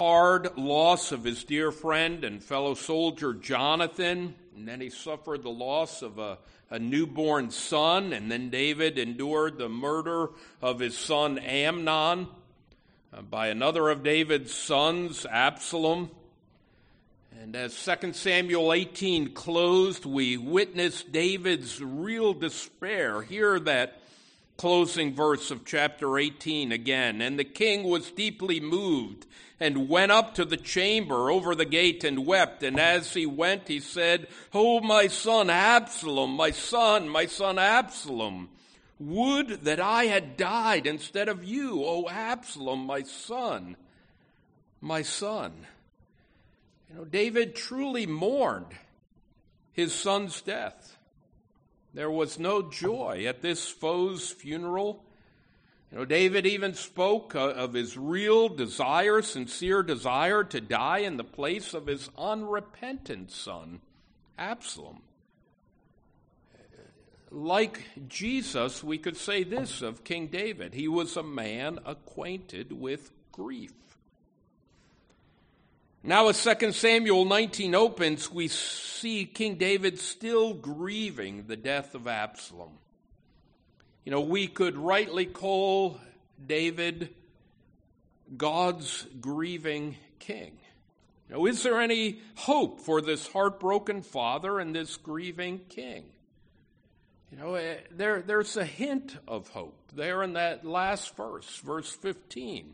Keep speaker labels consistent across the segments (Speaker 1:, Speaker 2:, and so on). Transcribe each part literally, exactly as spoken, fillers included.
Speaker 1: hard loss of his dear friend and fellow soldier Jonathan, and then he suffered the loss of a, a newborn son, and then David endured the murder of his son Amnon uh, by another of David's sons, Absalom. And as Second Samuel eighteen closed, we witnessed David's real despair. Hear that closing verse of chapter eighteen again. And the king was deeply moved and went up to the chamber over the gate and wept. And as he went, he said, "Oh, my son Absalom, my son, my son Absalom, would that I had died instead of you, O Absalom, my son, my son." You know, David truly mourned his son's death. There was no joy at this foe's funeral. You know, David even spoke of his real desire, sincere desire to die in the place of his unrepentant son, Absalom. Like Jesus, we could say this of King David: he was a man acquainted with grief. Now, as Second Samuel nineteen opens, we see King David still grieving the death of Absalom. You know, we could rightly call David God's grieving king. You know, is there any hope for this heartbroken father and this grieving king? You know, there, there's a hint of hope there in that last verse, verse fifteen.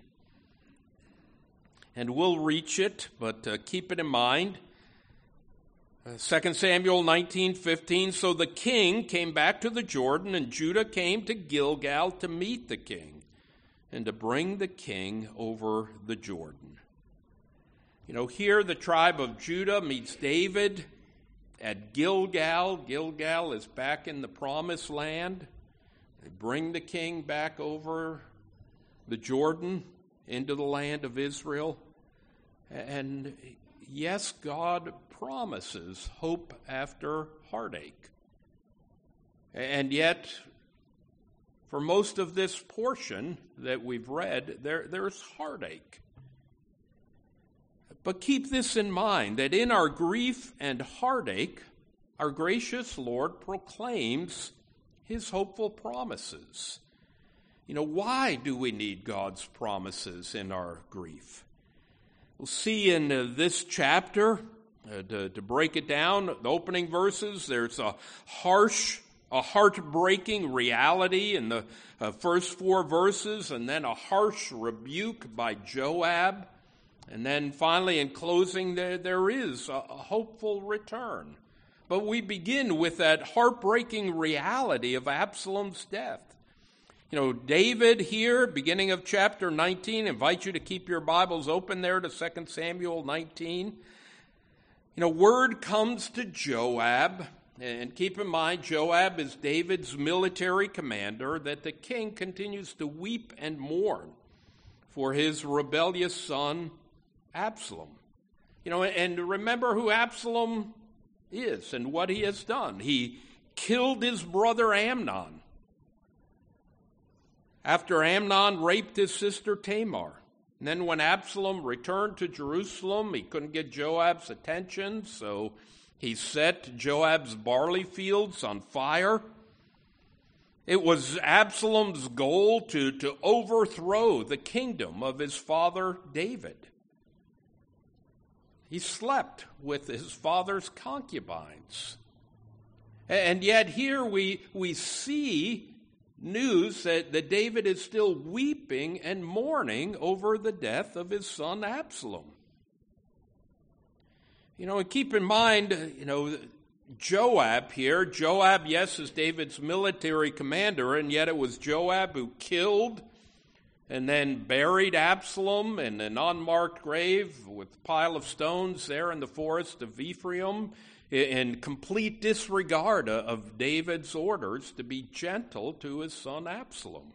Speaker 1: And we'll reach it, but uh, keep it in mind. Uh, Second Samuel nineteen fifteen, so the king came back to the Jordan, and Judah came to Gilgal to meet the king and to bring the king over the Jordan. You know, here the tribe of Judah meets David at Gilgal. Gilgal is back in the promised land. They bring the king back over the Jordan into the land of Israel. And yes, God promises hope after heartache. And yet, for most of this portion that we've read, there, there's heartache. But keep this in mind, that in our grief and heartache, our gracious Lord proclaims his hopeful promises. You know, why do we need God's promises in our grief? We'll see in uh, this chapter, uh, to, to break it down, the opening verses, there's a harsh, a heartbreaking reality in the uh, first four verses, and then a harsh rebuke by Joab. And then finally, in closing, there, there is a, a hopeful return. But we begin with that heartbreaking reality of Absalom's death. You know, David here, beginning of chapter nineteen, invite you to keep your Bibles open there to Second Samuel nineteen. You know, word comes to Joab, and keep in mind, Joab is David's military commander, that the king continues to weep and mourn for his rebellious son, Absalom. You know, and remember who Absalom is and what he has done. He killed his brother Amnon after Amnon raped his sister Tamar. And then when Absalom returned to Jerusalem, he couldn't get Joab's attention, so he set Joab's barley fields on fire. It was Absalom's goal to, to overthrow the kingdom of his father David. He slept with his father's concubines. And yet here we, we see news that, that David is still weeping and mourning over the death of his son Absalom. You know, and keep in mind, you know, Joab here, Joab, yes, is David's military commander, and yet it was Joab who killed and then buried Absalom in an unmarked grave with a pile of stones there in the forest of Ephraim, in complete disregard of David's orders to be gentle to his son Absalom.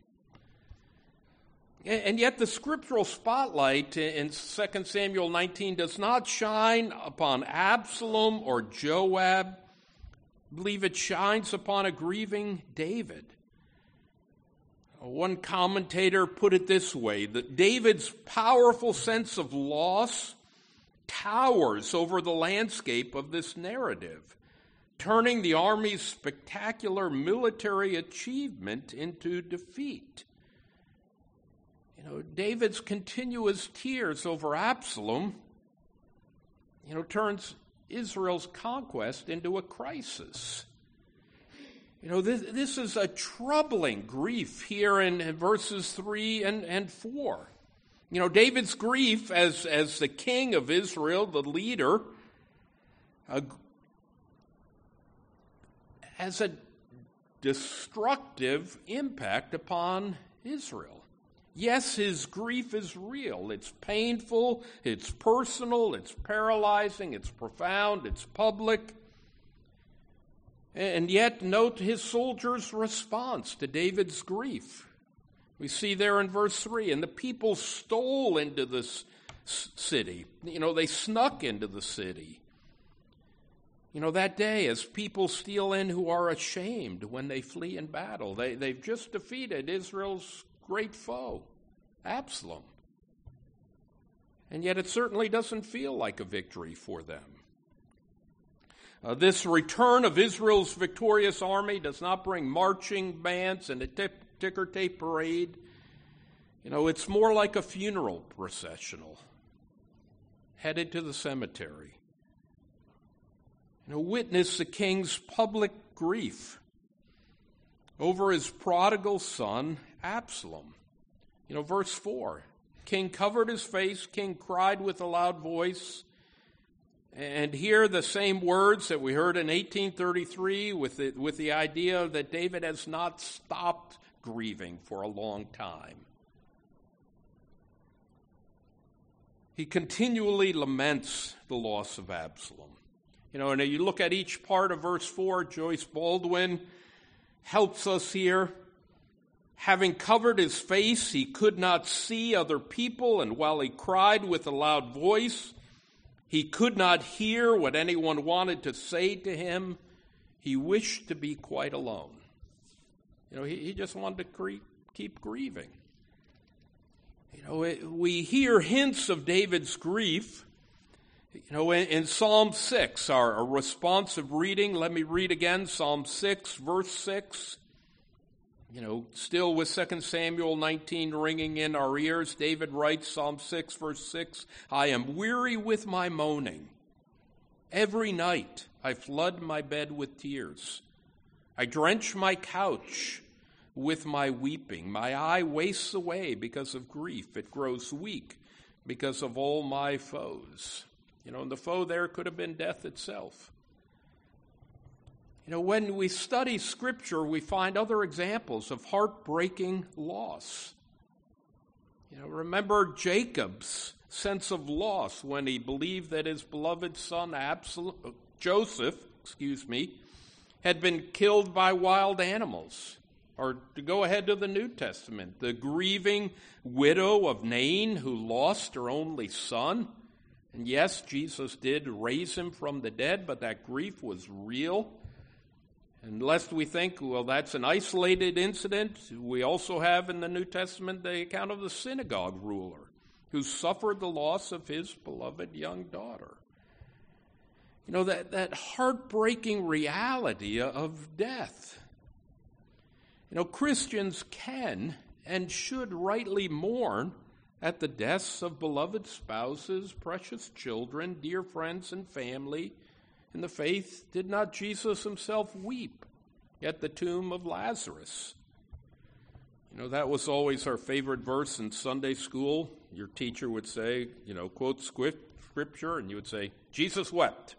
Speaker 1: And yet the scriptural spotlight in Second Samuel nineteen does not shine upon Absalom or Joab. I believe it shines upon a grieving David. One commentator put it this way, that David's powerful sense of loss towers over the landscape of this narrative, turning the army's spectacular military achievement into defeat. You know, David's continuous tears over Absalom, you know, turns Israel's conquest into a crisis. You know, this, this is a troubling grief here in, in verses three and, and four. You know, David's grief as, as the king of Israel, the leader, uh, has a destructive impact upon Israel. Yes, his grief is real. It's painful, it's personal, it's paralyzing, it's profound, it's public. And yet, note his soldiers' response to David's grief. We see there in verse three, and the people stole into this city. You know, they snuck into the city. You know, that day, as people steal in who are ashamed when they flee in battle, they, they've just defeated Israel's great foe, Absalom. And yet it certainly doesn't feel like a victory for them. Uh, this return of Israel's victorious army does not bring marching bands and a t- ticker tape parade. You know, it's more like a funeral processional headed to the cemetery. You know, witness the king's public grief over his prodigal son, Absalom. You know, verse four, king covered his face, king cried with a loud voice. And here the same words that we heard in eighteen thirty-three with the, with the idea that David has not stopped grieving for a long time. He continually laments the loss of Absalom. You know, and you look at each part of verse four, Joyce Baldwin helps us here. Having covered his face, he could not see other people, and while he cried with a loud voice, he could not hear what anyone wanted to say to him. He wished to be quite alone. You know, he, he just wanted to cre- keep grieving. You know, it, we hear hints of David's grief. You know, in, in Psalm six, our, our responsive reading, let me read again, Psalm six, verse six. You know, still with Second Samuel nineteen ringing in our ears, David writes, Psalm six, verse six, I am weary with my moaning. Every night I flood my bed with tears. I drench my couch with my weeping. My eye wastes away because of grief. It grows weak because of all my foes. You know, and the foe there could have been death itself. You know, when we study Scripture, we find other examples of heartbreaking loss. You know, remember Jacob's sense of loss when he believed that his beloved son Absalom, Joseph, excuse me, had been killed by wild animals. Or to go ahead to the New Testament, the grieving widow of Nain who lost her only son. And yes, Jesus did raise him from the dead, but that grief was real. And lest we think, well, that's an isolated incident, we also have in the New Testament the account of the synagogue ruler who suffered the loss of his beloved young daughter. You know, that, that heartbreaking reality of death. You know, Christians can and should rightly mourn at the deaths of beloved spouses, precious children, dear friends and family. In the faith, did not Jesus himself weep at the tomb of Lazarus? You know, that was always our favorite verse in Sunday school. Your teacher would say, you know, quote Scripture, and you would say, Jesus wept.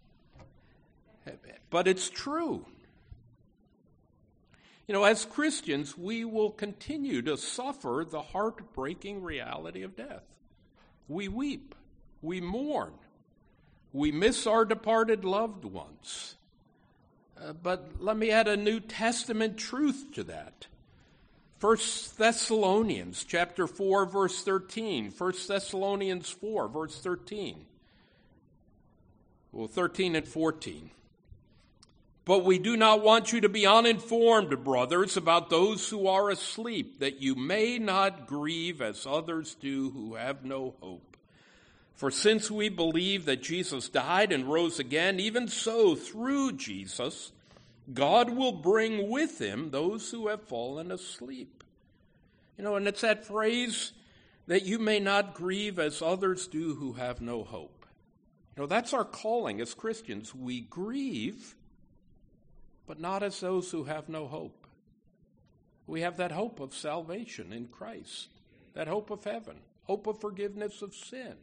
Speaker 1: But it's true. You know, as Christians, we will continue to suffer the heartbreaking reality of death. We weep. We mourn. We miss our departed loved ones. Uh, but let me add a New Testament truth to that. First Thessalonians chapter four, verse thirteen. First Thessalonians four, verse thirteen. Well, thirteen and fourteen. But we do not want you to be uninformed, brothers, about those who are asleep, that you may not grieve as others do who have no hope. For since we believe that Jesus died and rose again, even so, through Jesus, God will bring with him those who have fallen asleep. You know, and it's that phrase, that you may not grieve as others do who have no hope. You know, that's our calling as Christians. We grieve, but not as those who have no hope. We have that hope of salvation in Christ, that hope of heaven, hope of forgiveness of sin.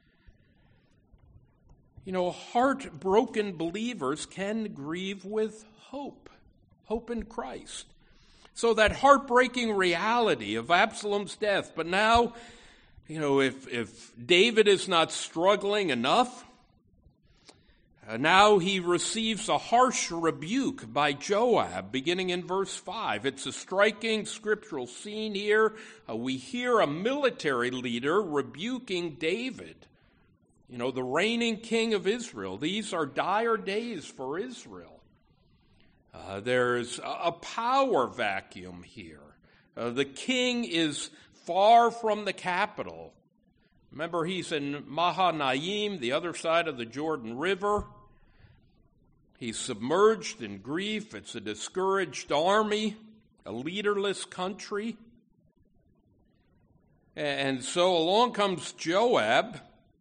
Speaker 1: You know, heartbroken believers can grieve with hope, hope in Christ. So that heartbreaking reality of Absalom's death, but now, you know, if, if David is not struggling enough, uh, now he receives a harsh rebuke by Joab, beginning in verse five. It's a striking scriptural scene here. Uh, we hear a military leader rebuking David, you know, the reigning king of Israel. These are dire days for Israel. Uh, there's a power vacuum here. Uh, the king is far from the capital. Remember, he's in Mahanaim, the other side of the Jordan River. He's submerged in grief. It's a discouraged army, a leaderless country. And so along comes Joab,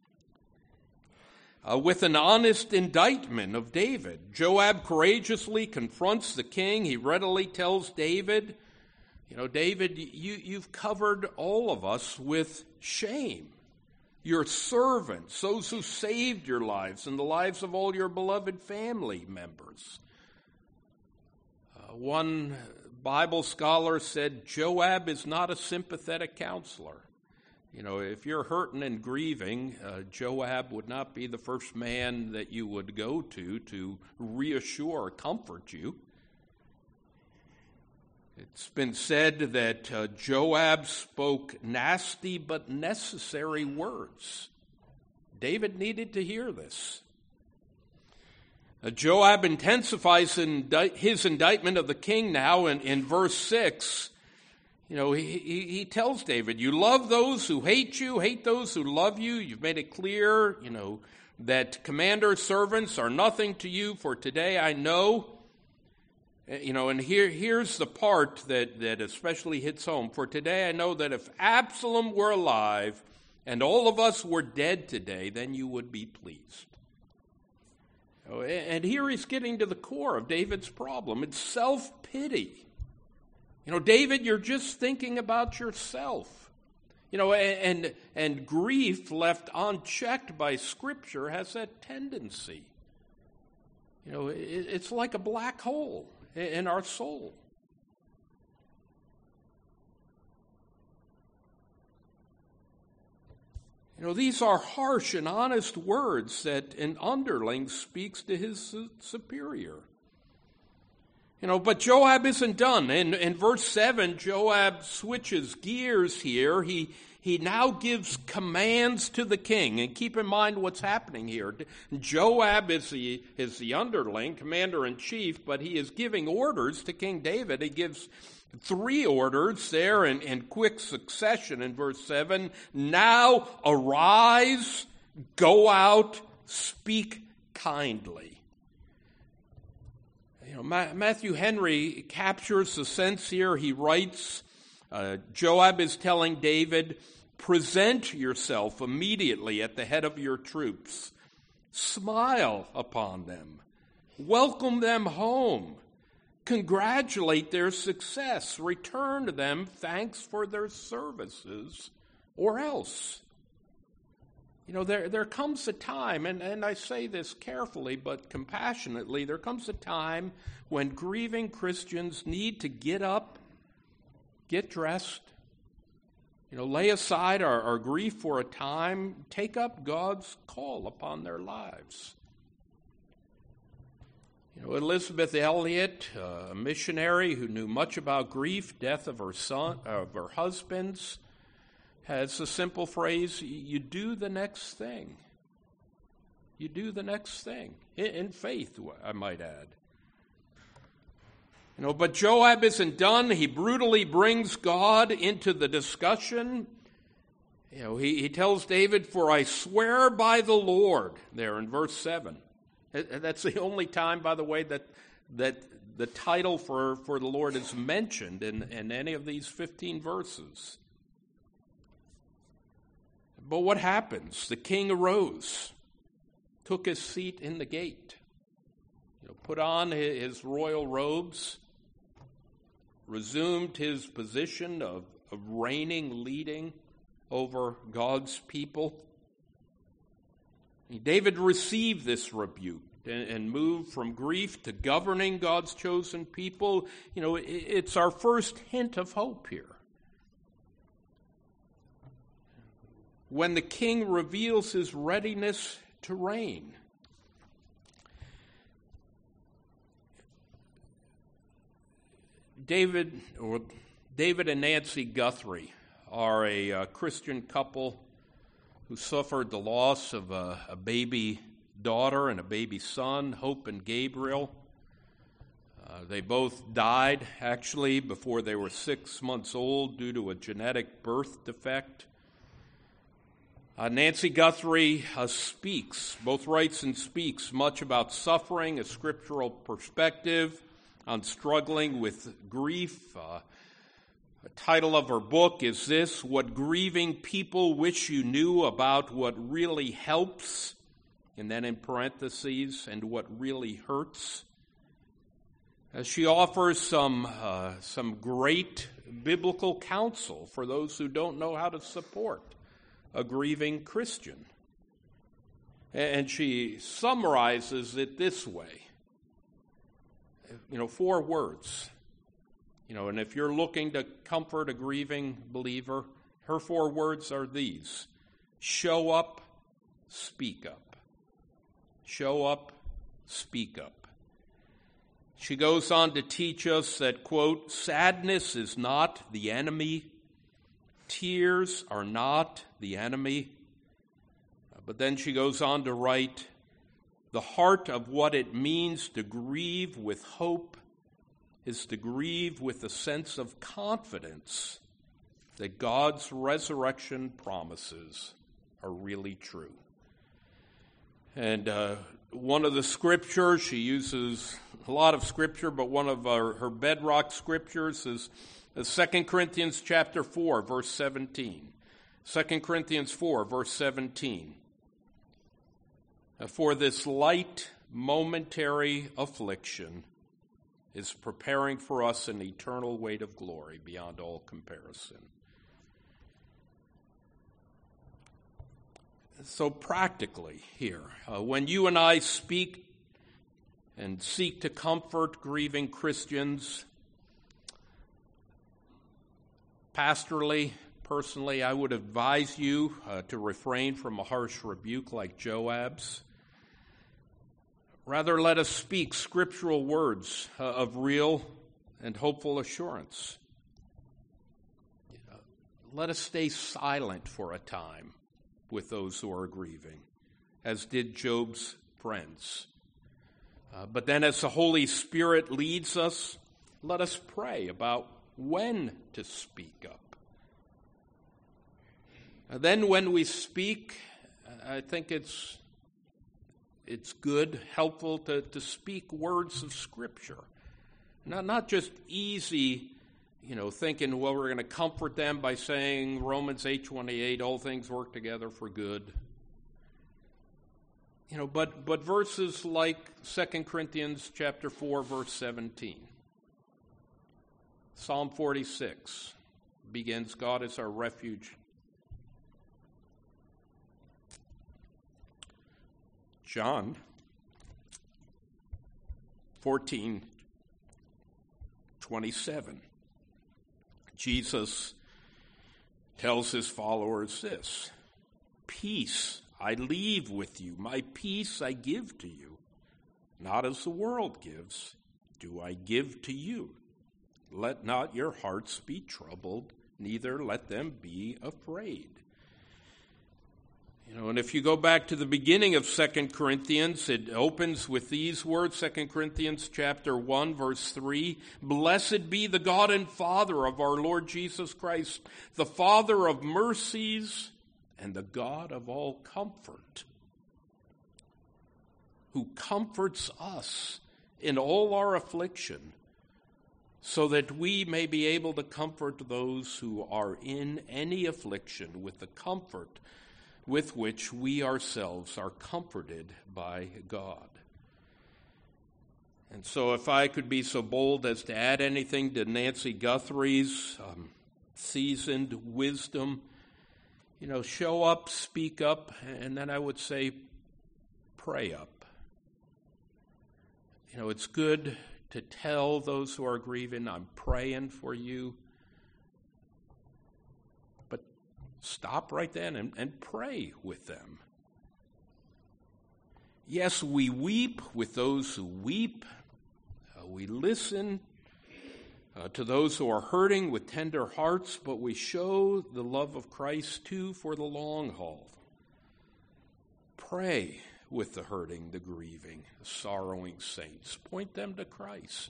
Speaker 1: Uh, with an honest indictment of David. Joab courageously confronts the king. He readily tells David, you know, David, you, you've covered all of us with shame. Your servants, those who saved your lives and the lives of all your beloved family members. Uh, one Bible scholar said, Joab is not a sympathetic counselor. You know, if you're hurting and grieving, uh, Joab would not be the first man that you would go to to reassure or comfort you. It's been said that uh, Joab spoke nasty but necessary words. David needed to hear this. Uh, Joab intensifies indi- his indictment of the king now in, in verse six. You know, he, he, he tells David, you love those who hate you, hate those who love you. You've made it clear, you know, that commander servants are nothing to you, for today I know. You know, and here here's the part that, that especially hits home. For today I know that if Absalom were alive and all of us were dead today, then you would be pleased. And here he's getting to the core of David's problem. It's self-pity. You know, David, you're just thinking about yourself. You know, and and grief left unchecked by Scripture has that tendency. You know, it's like a black hole in our soul. You know, these are harsh and honest words that an underling speaks to his superior. You know, but Joab isn't done. In, in verse seven, Joab switches gears here. He he now gives commands to the king. And keep in mind what's happening here. Joab is the, is the underling, commander-in-chief, but he is giving orders to King David. He gives three orders there in, in quick succession in verse seven. Now arise, go out, speak kindly. You know, Ma- Matthew Henry captures the sense here. He writes, uh, Joab is telling David, present yourself immediately at the head of your troops. Smile upon them. Welcome them home. Congratulate their success. Return to them thanks for their services, or else. You know, there, there comes a time, and, and I say this carefully but compassionately, there comes a time when grieving Christians need to get up, get dressed, you know, lay aside our, our grief for a time, take up God's call upon their lives. You know, Elizabeth Elliot, a missionary who knew much about grief, death of her son, of her husbands, has a simple phrase, you do the next thing. You do the next thing. In faith, I might add. You know, but Joab isn't done. He brutally brings God into the discussion. You know, he, he tells David, "For I swear by the Lord," there in verse seven. That's the only time, by the way, that that the title for, for the Lord is mentioned in, in any of these fifteen verses. But what happens? The king arose, took his seat in the gate, you know, put on his royal robes, resumed his position of, of reigning, leading over God's people. David received this rebuke and, and moved from grief to governing God's chosen people. You know, it, it's our first hint of hope here. When the king reveals his readiness to reign. David, or David and Nancy Guthrie are a uh, Christian couple who suffered the loss of a, a baby daughter and a baby son, Hope and Gabriel. Uh, they both died, actually, before they were six months old due to a genetic birth defect. Uh, Nancy Guthrie uh, speaks, both writes and speaks, much about suffering, a scriptural perspective on struggling with grief. Uh, the title of her book is this: "What Grieving People Wish You Knew About What Really Helps," and then in parentheses, "and what really hurts." As she offers some uh, some great biblical counsel for those who don't know how to support a grieving Christian. And she summarizes it this way. You know, four words. You know, and if you're looking to comfort a grieving believer, her four words are these: show up, speak up. Show up, speak up. She goes on to teach us that, quote, "Sadness is not the enemy. Tears are not the enemy." But then she goes on to write, "The heart of what it means to grieve with hope is to grieve with a sense of confidence that God's resurrection promises are really true." And uh, one of the scriptures, she uses a lot of scripture, but one of her, her bedrock scriptures is Second Corinthians chapter four, verse seventeen. Second Corinthians four, verse seventeen. "For this light, momentary affliction is preparing for us an eternal weight of glory beyond all comparison." So practically here, uh, when you and I speak and seek to comfort grieving Christians, pastorally, personally, I would advise you uh, to refrain from a harsh rebuke like Joab's. Rather, let us speak scriptural words uh, of real and hopeful assurance. Uh, let us stay silent for a time with those who are grieving, as did Job's friends. Uh, but then as the Holy Spirit leads us, let us pray about when to speak up. And then when we speak, I think it's it's good, helpful to, to speak words of Scripture. Not, not just easy, you know, thinking, well, we're going to comfort them by saying Romans eight twenty-eight, all things work together for good. You know, but but verses like Second Corinthians chapter four, verse seventeen. Psalm forty-six begins, "God is our refuge." John fourteen twenty-seven. Jesus tells his followers this: "Peace I leave with you, my peace I give to you. Not as the world gives, do I give to you. Let not your hearts be troubled, neither let them be afraid." You know, and if you go back to the beginning of Second Corinthians, it opens with these words, Second Corinthians chapter one, verse three, "Blessed be the God and Father of our Lord Jesus Christ, the Father of mercies and the God of all comfort, who comforts us in all our affliction, so that we may be able to comfort those who are in any affliction with the comfort with which we ourselves are comforted by God." And so if I could be so bold as to add anything to Nancy Guthrie's um, seasoned wisdom, you know, show up, speak up, and then I would say, pray up. You know, it's good to tell those who are grieving, I'm praying for you. But stop right then and, and pray with them. Yes, we weep with those who weep. Uh, we listen uh, to those who are hurting with tender hearts, but we show the love of Christ too for the long haul. Pray with the hurting, the grieving, the sorrowing saints. Point them to Christ.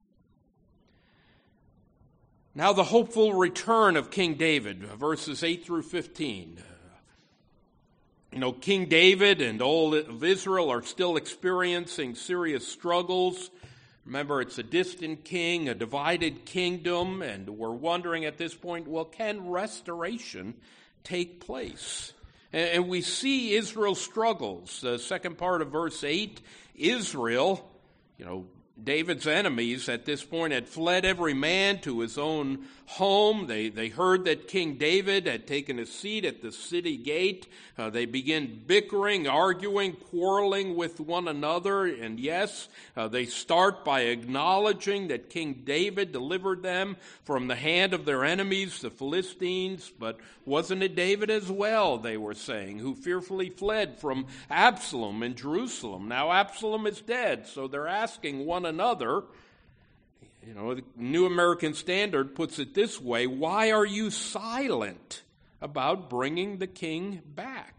Speaker 1: Now the hopeful return of King David, verses eight through fifteen. You know, King David and all of Israel are still experiencing serious struggles. Remember, it's a distant king, a divided kingdom, and we're wondering at this point, well, can restoration take place? And we see Israel's struggles. The second part of verse eight, Israel, you know, David's enemies at this point had fled every man to his own home. They they heard that King David had taken a seat at the city gate. Uh, they began bickering, arguing, quarreling with one another. And yes, uh, they start by acknowledging that King David delivered them from the hand of their enemies, the Philistines. But wasn't it David as well, they were saying, who fearfully fled from Absalom in Jerusalem? Now Absalom is dead, so they're asking one another. You know, the New American Standard puts it this way: why are you silent about bringing the king back?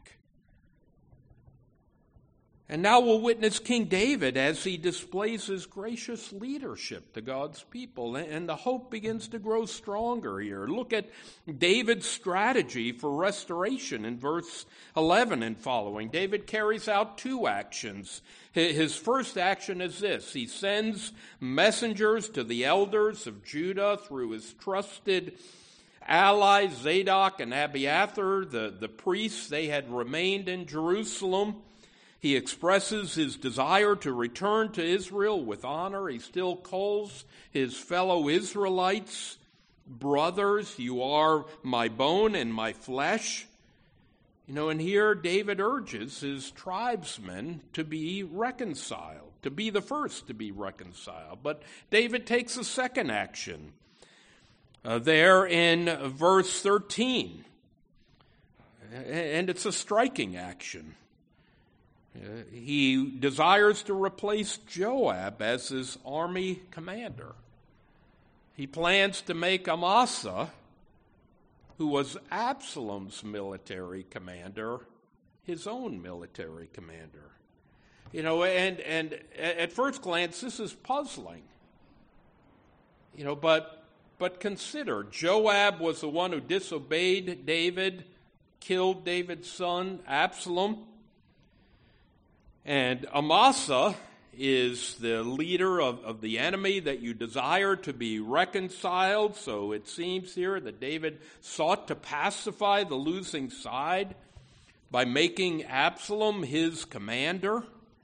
Speaker 1: And now we'll witness King David as he displays his gracious leadership to God's people, and the hope begins to grow stronger here. Look at David's strategy for restoration in verse eleven and following. David carries out two actions. His first action is this: he sends messengers to the elders of Judah through his trusted allies, Zadok and Abiathar, the, the priests. They had remained in Jerusalem. He expresses his desire to return to Israel with honor. He still calls his fellow Israelites brothers. You are my bone and my flesh. You know, and here David urges his tribesmen to be reconciled, to be the first to be reconciled. But David takes a second action uh, there in verse thirteen. And it's a striking action. Uh, he desires to replace Joab as his army commander. He plans to make Amasa, who was Absalom's military commander, his own military commander. You know, and, and at first glance, this is puzzling. You know, but, but consider, Joab was the one who disobeyed David, killed David's son, Absalom. And Amasa is the leader of, of the enemy that you desire to be reconciled. So it seems here that David sought to pacify the losing side by making Absalom his commander.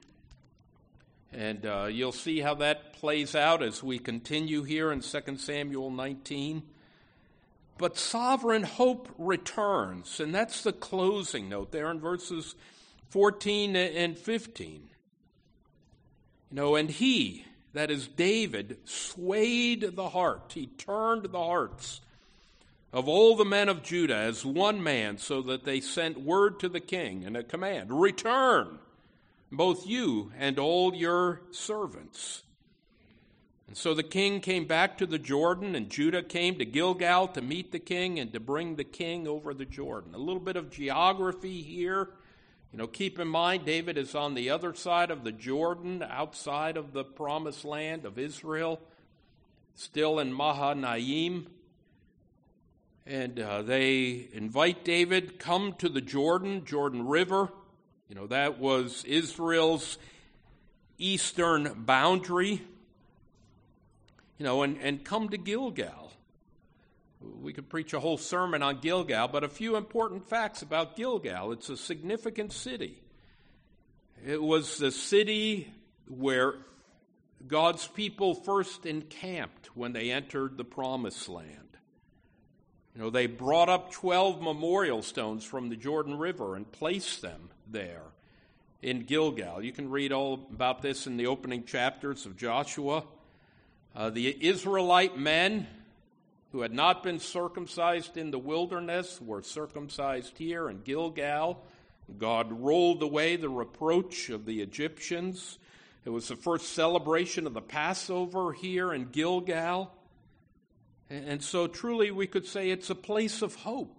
Speaker 1: And uh, you'll see how that plays out as we continue here in Second Samuel nineteen. But sovereign hope returns, and that's the closing note there in verses fourteen and fifteen. You know, and he, that is David, swayed the heart. He turned the hearts of all the men of Judah as one man, so that they sent word to the king and a command: return, both you and all your servants. And so the king came back to the Jordan, and Judah came to Gilgal to meet the king and to bring the king over the Jordan. A little bit of geography here. You know, keep in mind, David is on the other side of the Jordan, outside of the promised land of Israel, still in Mahanaim. And uh, they invite David, come to the Jordan, Jordan River. You know, that was Israel's eastern boundary. You know, and, and come to Gilgal. We could preach a whole sermon on Gilgal, but a few important facts about Gilgal. It's a significant city. It was the city where God's people first encamped when they entered the Promised Land. You know, they brought up twelve memorial stones from the Jordan River and placed them there in Gilgal. You can read all about this in the opening chapters of Joshua. Uh, the Israelite men who had not been circumcised in the wilderness were circumcised here in Gilgal. God rolled away the reproach of the Egyptians. It was the first celebration of the Passover here in Gilgal. And so truly we could say it's a place of hope.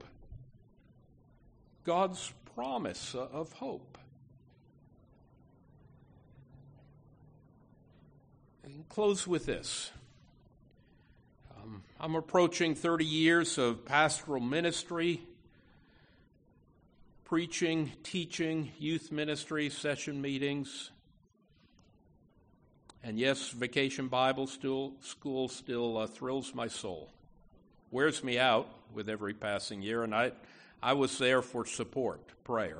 Speaker 1: God's promise of hope. And close with this. Um, I'm approaching thirty years of pastoral ministry, preaching, teaching, youth ministry, session meetings. And yes, Vacation Bible still, School still uh, thrills my soul. Wears me out with every passing year, and I, I was there for support, prayer.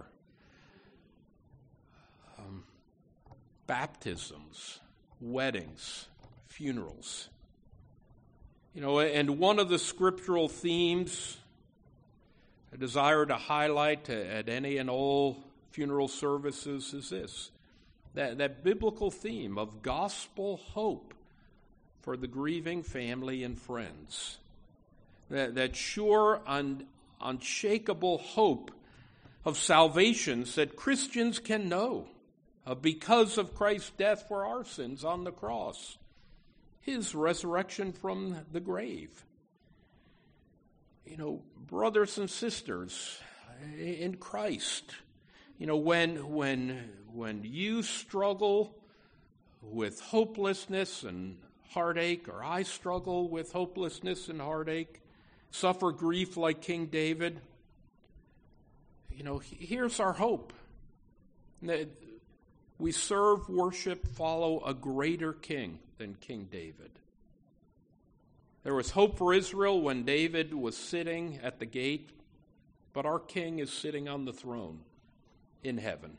Speaker 1: Um, baptisms, weddings, funerals. You know, and one of the scriptural themes I desire to highlight at any and all funeral services is this. That, that biblical theme of gospel hope for the grieving family and friends. That, that sure, un, unshakable hope of salvations that Christians can know uh, because of Christ's death for our sins on the cross. His resurrection from the grave. You know, brothers and sisters in Christ, you know, when when when you struggle with hopelessness and heartache, or I struggle with hopelessness and heartache, suffer grief like King David, you know, here's our hope. That we serve, worship, follow a greater king than King David. There was hope for Israel when David was sitting at the gate, but our king is sitting on the throne in heaven.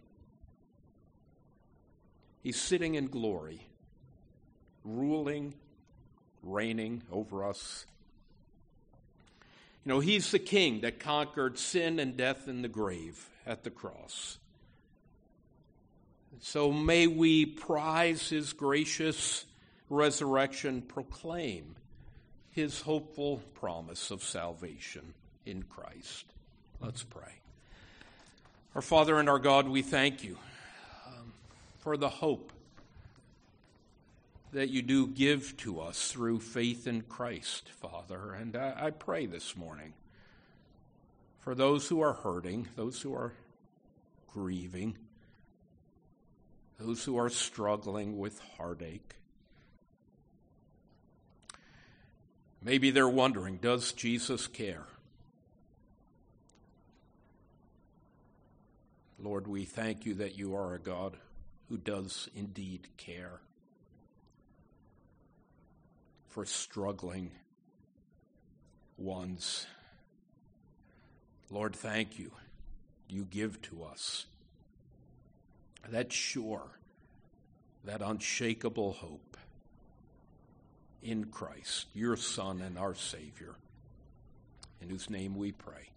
Speaker 1: He's sitting in glory, ruling, reigning over us. You know, he's the king that conquered sin and death in the grave at the cross. So may we prize his gracious resurrection, proclaim his hopeful promise of salvation in Christ. Let's pray. Our Father and our God, we thank you um, for the hope that you do give to us through faith in Christ, Father. And I, I pray this morning for those who are hurting, those who are grieving, those who are struggling with heartache. Maybe they're wondering, does Jesus care? Lord, we thank you that you are a God who does indeed care for struggling ones. Lord, thank you. You give to us that sure, that unshakable hope in Christ, your Son and our Savior, in whose name we pray.